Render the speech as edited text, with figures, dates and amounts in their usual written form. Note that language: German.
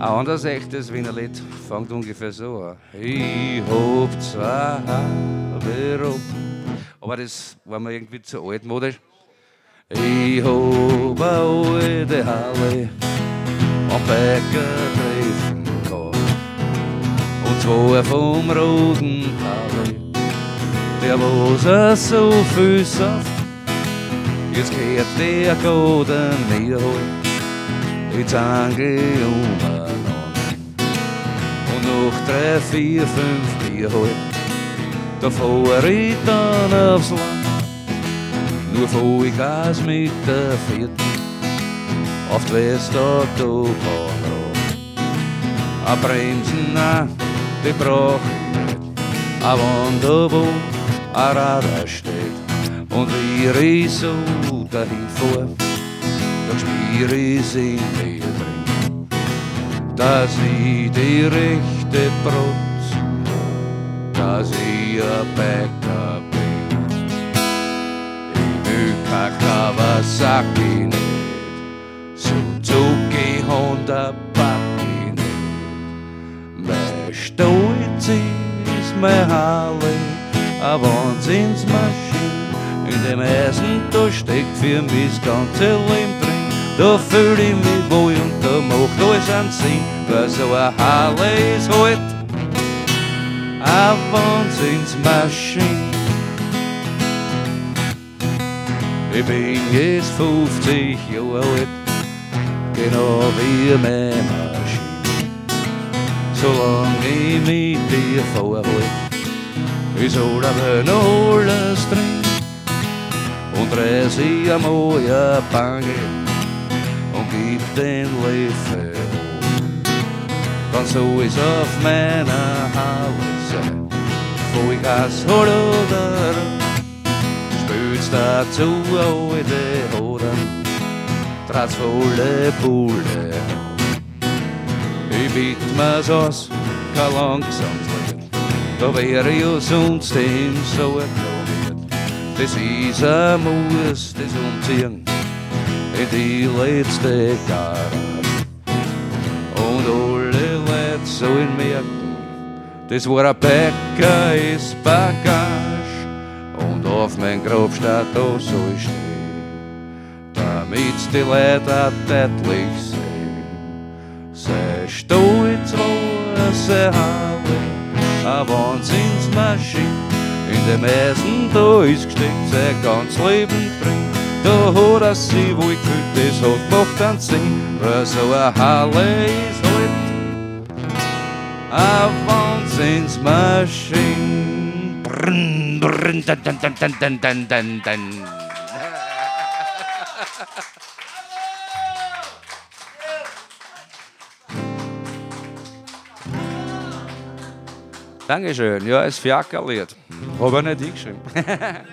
Ein anderes echtes Wiener Lied fängt ungefähr so an. Ich hab zwei halbe Rock. Aber das war mir irgendwie zu altmodisch. Ich hab eine alte Halle am Bäcker treffen gehabt. Und zwar vom roten Kalle, der was so viel Saft. Jetzt gehört der Golden Niederhalt, die Zange umeinander. Und nach 3, 4, 5 Bier halt, da fahr ich dann aufs Land. Nur fahr ich Gas mit der vierten auf die Westautobahn rauf. A Bremsen, nein, die brauch ich nicht. A Wand, wo a Radar steht. Und wie ich so dahin fahr, da spür ich's in mir drin, dass ich die rechte Brot, dass ich ein Bäcker bin. Ich will kein Kawasaki nicht, Suzuki, Honda, Paki nicht. Mein Stolz ist mein Harley, eine Wahnsinnsmaschine. In dem Essen, da steckt für mich das ganze Leben drin. Da fühl ich mich wohl und da macht alles einen Sinn. Weil so ein Harley ist halt eine Wahnsinnsmaschine. Ich bin jetzt 50 Jahre alt, genau wie meine Maschine. Solange ich mit dir vorhalte, ist aber noch alles drin. Und reiß ich einmal eine Bange und gib den Löffel hoch. Dann soll es auf meiner Halle sein, Vollgas oder spülst dazu alte Hoden, traut's volle Bulle. Ich bitt mir's aus, kein langsames Leben, da wär ich sonst dem so erklärt. Das ist ein Muss, das Umziehen in die letzte Garage. Und alle Leute sollen merken, das war ein Bäcker, ist Bagage. Und auf mein Grabstein da soll stehen, damit's die Leute auch deutlich sehen. Sei stolz, war sei Halle, eine Wahnsinnsmaschine. In dem Essen, da ist gesteckt sein ganz Leben drin. Da hat er sich wohl gefühlt, das hat gemacht einen Sinn. Weil so ein Harley ist halt eine Wahnsinnsmaschine. Brrn, brrn, dan, dan, dan, dan, dan, dan, dan. Dankeschön, ja, es Fiakerlied. Habe ich nicht hingeschrieben.